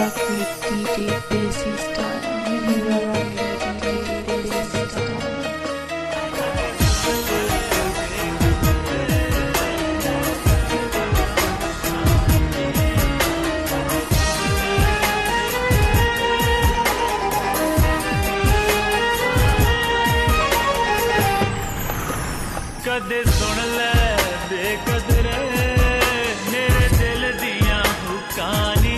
track with DJ Desi Style. DJ Desi Style. कदे सुन ले बेकदरे मेरे दिल दियां हुकानी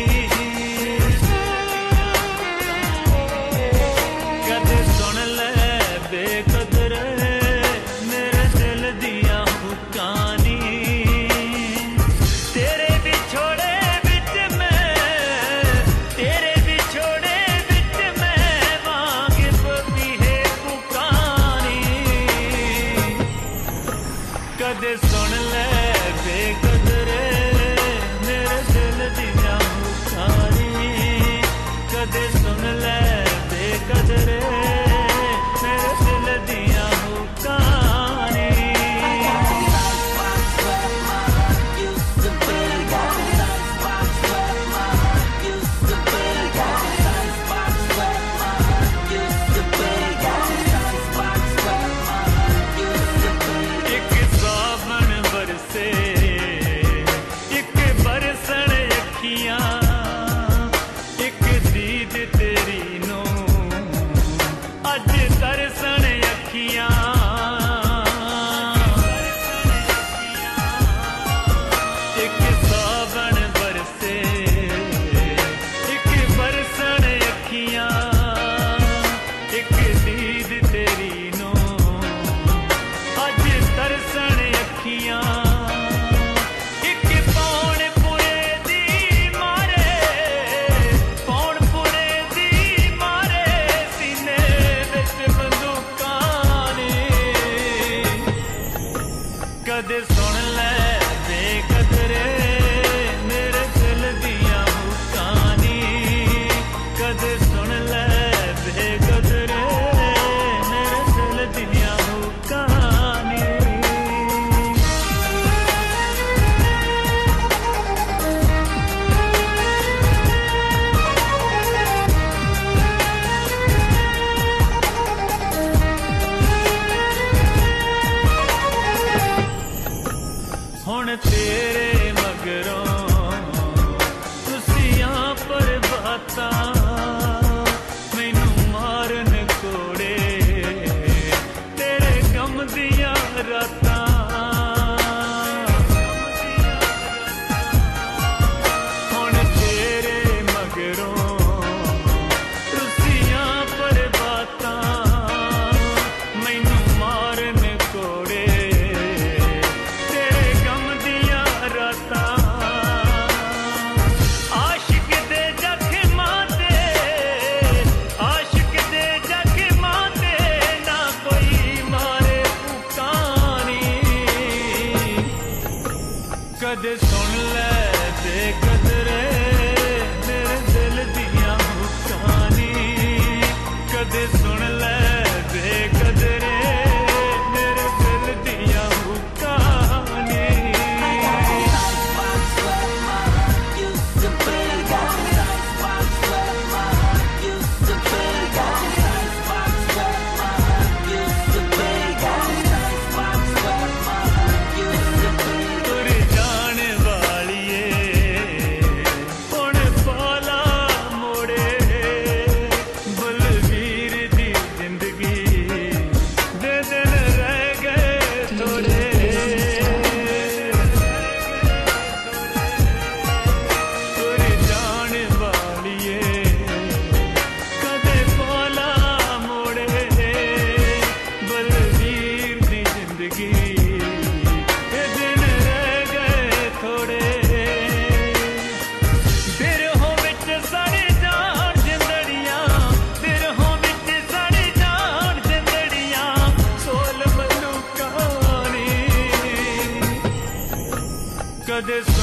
कदे सुन ले बेकदरे मेरे दिल दियां हुकानी तेरे बिछोड़े विच मैं वाकिफ भी है पुकानी कदे सुन ले बेकदरे मेरे दिल दियां हुकानी कदे सुन ले बेकदरे मेरे दिल दियां हुकानी कदे सुन ले बेकदरे मेरे दिल दियां हुकानी कदे सुन ले बेकदरे मेरे दिल दियां हुकानी हुण तेरे मगरों तुसियां पर बातां मैनू मारन कोड़े तेरे गम दियां रातां हुण तेरे मगरों तुसियां पर बातां मैनू मारन कोड़े कदे सुन ले बेकदरे मेरे दिल दियां हुकानी कदे सुन ले बेकदरे मेरे दिल दियां हुकानी कदे